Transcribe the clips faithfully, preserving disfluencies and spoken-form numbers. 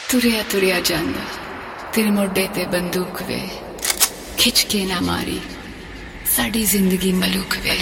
तुरिया तुरिया जांदा तेरे मोढे ते बंदूक वे खिच के ना मारी साड़ी जिंदगी मलूक वे।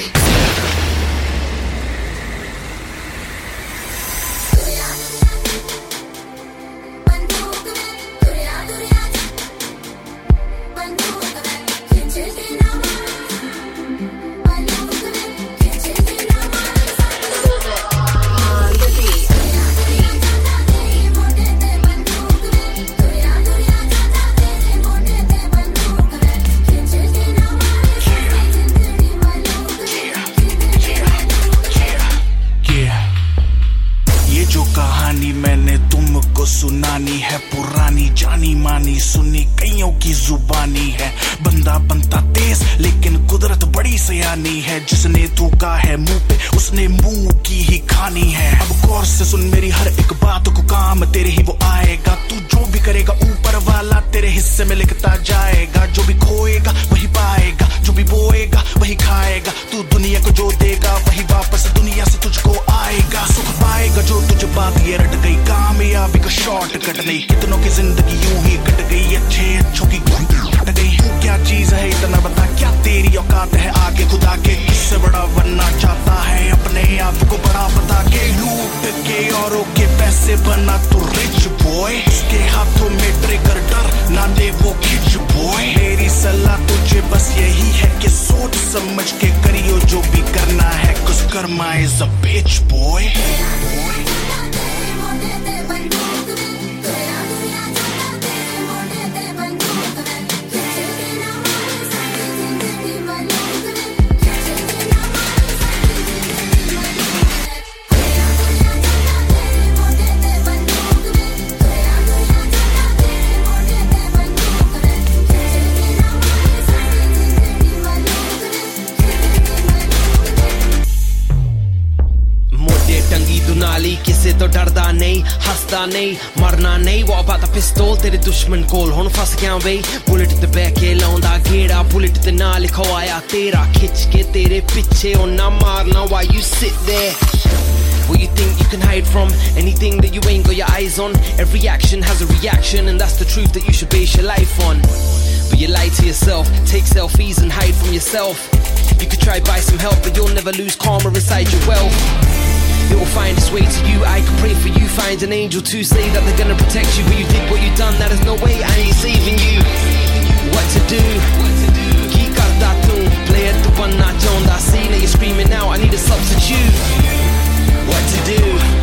कहानी मैंने तुमको सुनानी है, पुरानी जानी मानी सुनी कईयों की जुबानी है। बंदा बनता तेज लेकिन कुदरत बड़ी सयानी है, जिसने थूका है मुंह पे उसने मुंह की ही खानी है। अब गौर से सुन मेरी हर एक बात को, काम तेरे ही वो आएगा। तू जो भी करेगा ऊपर वाला तेरे हिस्से में लिखता जाएगा। जो भी खोएगा वही पाएगा, जो भी बोएगा वही खाएगा। तू दुनिया को जो देगा वही वापस दुनिया से तुझको आएगा। सुख पाएगा जो तुझे बात ये रट गई, कामयाबी का शॉर्टकट नहीं। कितनों की जिंदगी यूं ही कट गई, अच्छे अच्छों की कट गई। तू क्या चीज है इतना बता, क्या तेरी औकात है आगे खुदा के? किससे बड़ा बनना चाहता है अपने आप को बड़ा बता के? लूट के औरों के पैसे बना तू रिच बॉय, उसके हाथों में ट्रिगर डर ना दे वो खिच बॉय। मेरी सलाह तुझे बस यही है कि सोच समझ के करियो जो भी करना है, कुछ karma is a bitch boy. टंगी दुनाली किसे तो डरदा नहीं, हंसदा नहीं, मरना नहीं। वो about the pistol तेरे दुश्मन कोल हुण फस गया बई। बुलेट ते बह के लाउंदा गेड़ा, बुलेट ते ना लिखो आया तेरा, खिच के तेरे पीछे ओ ना मारना। Why you sit there? What you think you can hide from? Anything that you ain't got your eyes on. Every action has a reaction, and that's the truth that you should base your life on. But you lie to yourself, take selfies and hide from yourself. You could try buy some help, but you'll never lose karma inside your wealth. It will find its way to you. I can pray for you, find an angel to say that they're gonna protect you. But you did what you done, that is no way I ain't saving you. What to do? Ki karta tu, play it the one not on. I see now you're screaming out, I need a substitute. What to do?